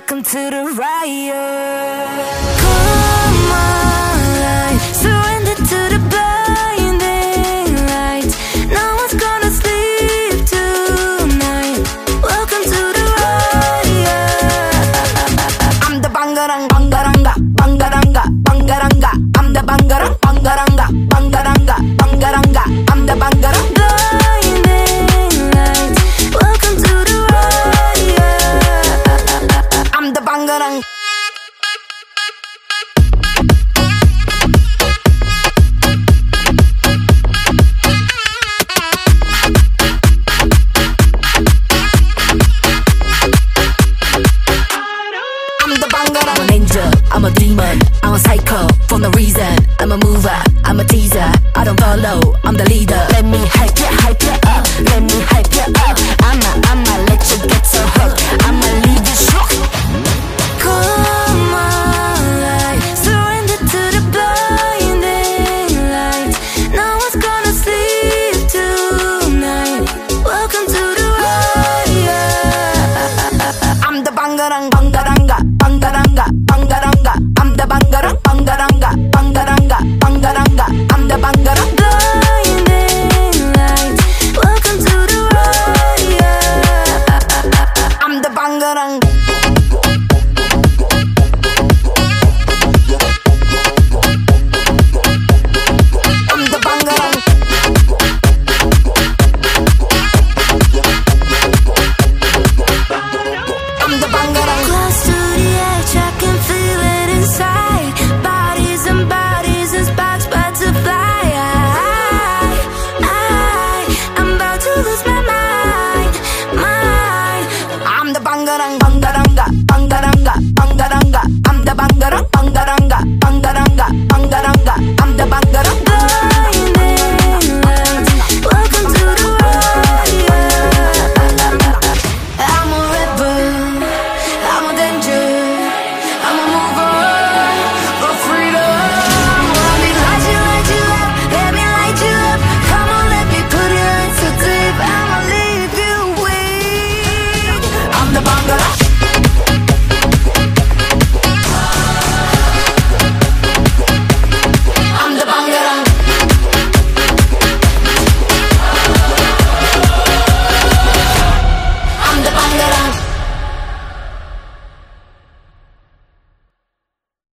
welcome to the riot. Come on, surrender to the blinding lights. No one's gonna sleep tonight. Welcome to the riot. I'm the bangarang, bangaranga, bangaranga, bangaranga. I'm the bangarang, bangaranga, bangaranga, bangaranga. I'm the bangarang. Blinding lights. Welcome to the riot. I'm the bangarang. I'm an angel, I'm a demon, I'm a psycho for no reason. I'm a mover, I'm a teaser, I don't follow, I'm the leader.